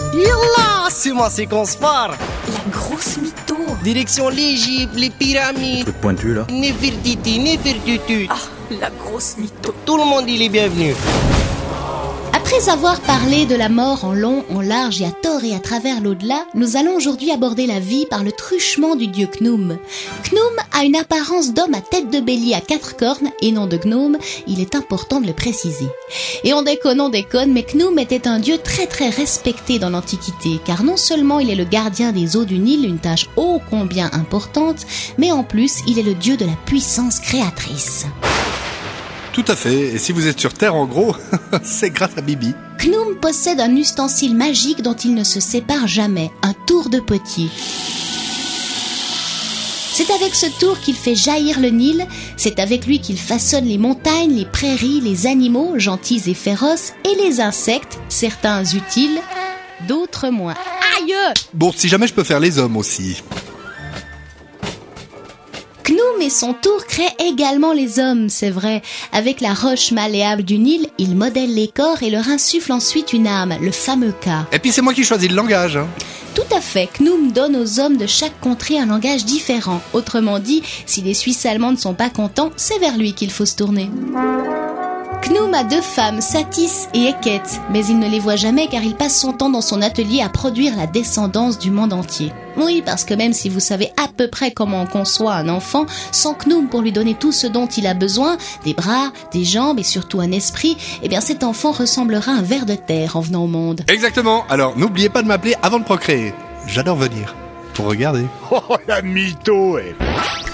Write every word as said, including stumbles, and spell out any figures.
Yallah, c'est moi, c'est qu'on se part. La grosse mytho. Direction l'Égypte, les pyramides. Truc pointu là. Nefertiti, Nefertutu. Ah, la grosse mytho. Tout le monde, il est bienvenu. Après avoir parlé de la mort en long, en large et à tort et à travers l'au-delà, nous allons aujourd'hui aborder la vie par le truchement du dieu Khnum. Khnum a une apparence d'homme à tête de bélier à quatre cornes et non de gnome, il est important de le préciser. Et on déconne, on déconne, mais Khnum était un dieu très très respecté dans l'Antiquité, car non seulement il est le gardien des eaux du Nil, une tâche ô combien importante, mais en plus il est le dieu de la puissance créatrice. Tout à fait, et si vous êtes sur Terre en gros, c'est grâce à Bibi. Khnum possède un ustensile magique dont il ne se sépare jamais, un tour de potier. C'est avec ce tour qu'il fait jaillir le Nil, c'est avec lui qu'il façonne les montagnes, les prairies, les animaux, gentils et féroces, et les insectes, certains utiles, d'autres moins. Aïe! Bon, si jamais je peux faire les hommes aussi. Khnum et son tour créent également les hommes, c'est vrai. Avec la roche malléable du Nil, il modèle les corps et leur insuffle ensuite une âme, le fameux Ka. Et puis c'est moi qui choisis le langage. Hein. Tout à fait, Khnum donne aux hommes de chaque contrée un langage différent. Autrement dit, si les Suisses allemands ne sont pas contents, c'est vers lui qu'il faut se tourner. Khnum a deux femmes, Satis et Eket, mais il ne les voit jamais car il passe son temps dans son atelier à produire la descendance du monde entier. Oui, parce que même si vous savez à peu près comment on conçoit un enfant, sans Khnum pour lui donner tout ce dont il a besoin, des bras, des jambes et surtout un esprit, eh bien cet enfant ressemblera à un ver de terre en venant au monde. Exactement, alors n'oubliez pas de m'appeler avant de procréer. J'adore venir, pour regarder. Oh, la mytho, eh.